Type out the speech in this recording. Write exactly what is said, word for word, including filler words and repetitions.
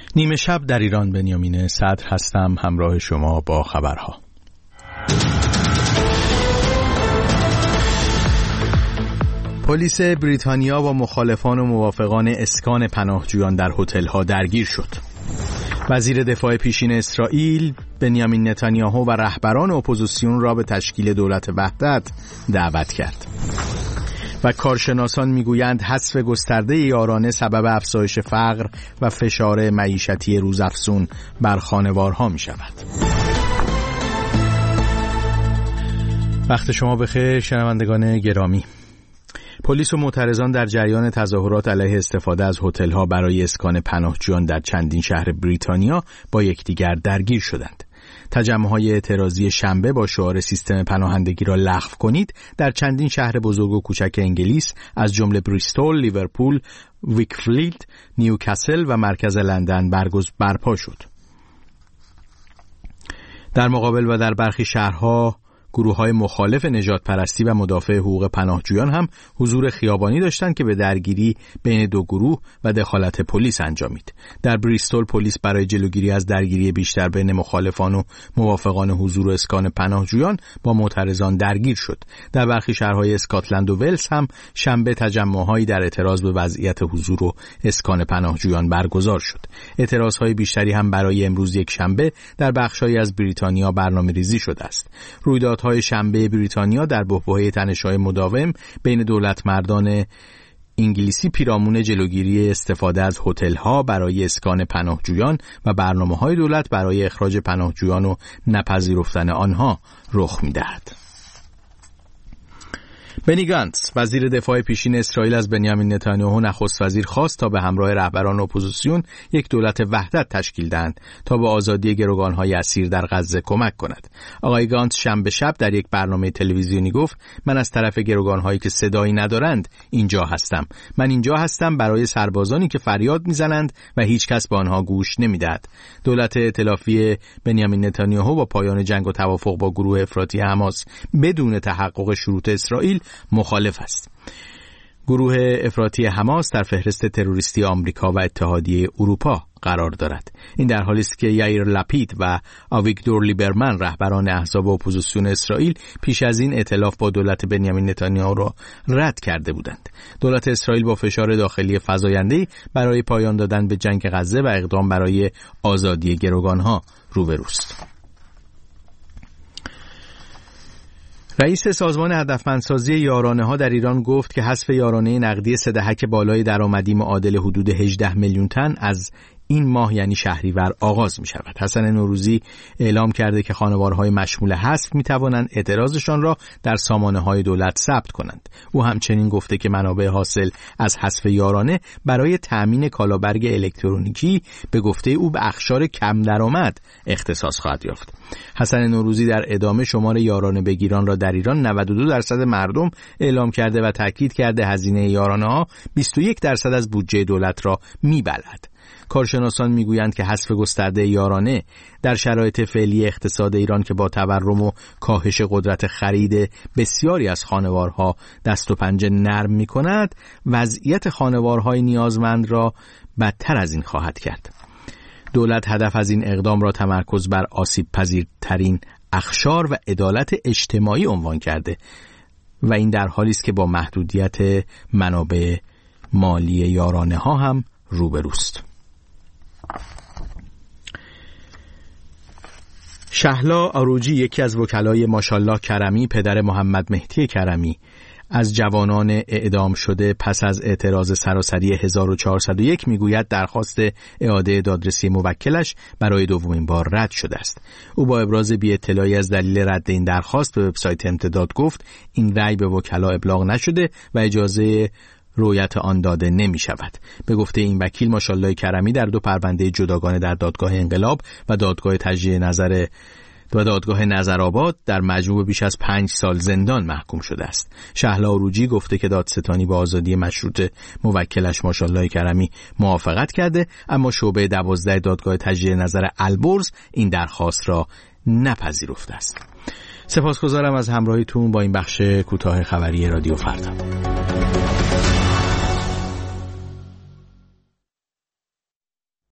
نیمه شب در ایران، بنیامین صدر هستم، همراه شما با خبرها. پلیس بریتانیا با مخالفان و موافقان اسکان پناهجویان در هتل‌ها درگیر شد. وزیر دفاع پیشین اسرائیل بنیامین نتانیاهو و رهبران اپوزیسیون را به تشکیل دولت وحدت دعوت کرد. و کارشناسان میگویند حذف گسترده یارانه سبب افزایش فقر و فشار معیشتی روزافزون بر خانوارها می شود. وقت شما بخیر شنوندگان گرامی. پلیس و معترضان در جریان تظاهرات علیه استفاده از هتل‌ها برای اسکان پناهجویان در چندین شهر بریتانیا با یکدیگر درگیر شدند. تجمع‌های اعتراضی شنبه با شعار سیستم پناهندگی را لغو کنید در چندین شهر بزرگ و کوچک انگلیس از جمله بریستول، لیورپول، ویکفیلد، نیوکاسل و مرکز لندن برگزار برپا شد. در مقابل و در برخی شهرها گروه‌های مخالف نجات پرستی و مدافع حقوق پناهجویان هم حضور خیابانی داشتند که به درگیری بین دو گروه و دخالت پلیس انجامید. در بریستول پلیس برای جلوگیری از درگیری بیشتر بین مخالفان و موافقان حضور اسکان پناهجویان با معترضان درگیر شد. در برخی شهرهای اسکاتلند و ولز هم شنبه تجمع‌هایی در اعتراض به وضعیت حضور و اسکان پناهجویان برگزار شد. اعتراضهای بیشتری هم برای امروز یک شنبه در بخش‌هایی از بریتانیا برنامه‌ریزی شده است. رویداد های شنبه بریتانیا در بحبوحه تنش‌های مداوم بین دولت مردان انگلیسی پیرامون جلوگیری استفاده از هتل‌ها برای اسکان پناهجویان و برنامه‌های دولت برای اخراج پناهجویان و نپذیرفتن آنها رخ می‌دهد. بنی گانتز وزیر دفاع پیشین اسرائیل از بنیامین نتانیاهو نخست وزیر خواست تا به همراه رهبران اپوزیسیون یک دولت وحدت تشکیل دهند تا به آزادی گروگان‌های اسیر در غزه کمک کند. آقای گانتز شنبه شب در یک برنامه تلویزیونی گفت: من از طرف گروگان‌هایی که صدایی ندارند اینجا هستم. من اینجا هستم برای سربازانی که فریاد میزنند و هیچ کس به آنها گوش نمیدهد. دولت ائتلافی بنیامین نتانیاهو با پایان جنگ و توافق با گروه افراطی حماس بدون تحقق شروط اسرائیل مخالف است. گروه افراطی حماس در فهرست تروریستی آمریکا و اتحادیه اروپا قرار دارد. این در حالی است که یائیر لپید و آویگدور لیبرمن رهبران احزاب اپوزیسیون اسرائیل پیش از این ائتلاف با دولت بنیامین نتانیاهو را رد کرده بودند. دولت اسرائیل با فشار داخلی فزاینده‌ای برای پایان دادن به جنگ غزه و اقدام برای آزادی گروگانها روبروست. رئیس سازمان هدفمندسازی یارانه‌ها در ایران گفت که حذف یارانه نقدی سه دهک بالای درآمدی معادل حدود هجده میلیون تن از این ماه یعنی شهریور آغاز می شود. حسن نوروزی اعلام کرده که خانوارهای مشمول حذف می توانند اعتراضشان را در سامانه های دولت ثبت کنند. او همچنین گفته که منابع حاصل از حذف یارانه برای تأمین کالابرگ الکترونیکی به گفته او به اقشار کم درآمد اختصاص خواهد یافت. حسن نوروزی در ادامه شمار یارانه بگیران را در ایران نود و دو درصد مردم اعلام کرده و تاکید کرده هزینه یارانه ها بیست و یک درصد از بودجه دولت را می‌بلعد. کارشناسان میگویند که حذف گسترده یارانه در شرایط فعلی اقتصاد ایران که با تورم و کاهش قدرت خرید بسیاری از خانوارها دست و پنجه نرم می‌کند، وضعیت خانوارهای نیازمند را بدتر از این خواهد کرد. دولت هدف از این اقدام را تمرکز بر آسیب پذیرترین اقشار و عدالت اجتماعی عنوان کرده و این در حالی است که با محدودیت منابع مالی یارانه ها هم روبروست. شهلا آروجی، یکی از وکلای ماشالله کرمی، پدر محمد مهدی کرمی، از جوانان اعدام شده پس از اعتراض سراسری هزار و چهارصد و یک میگوید درخواست اعاده دادرسی موکلش برای دومین بار رد شده است. او با ابراز بی اطلاعی از دلیل رد این درخواست به وبسایت امتداد گفت این رأی به وکلا ابلاغ نشده و اجازه رویت آن داده نمی شود. به گفته این وکیل ماشالله کرمی در دو پرونده جداگانه در دادگاه انقلاب و دادگاه تجدید نظر و دادگاه نظرآباد در مجموع بیش از پنج سال زندان محکوم شده است. شهلا آروجی گفته که دادستانی با آزادی مشروط موکلش ماشالله کرمی موافقت کرده، اما شعبه دوازده دادگاه تجدید نظر البرز این درخواست را نپذیرفته است. سپاسگزارم از همراهیتون با این بخش کوتاه خبری رادیو فردا.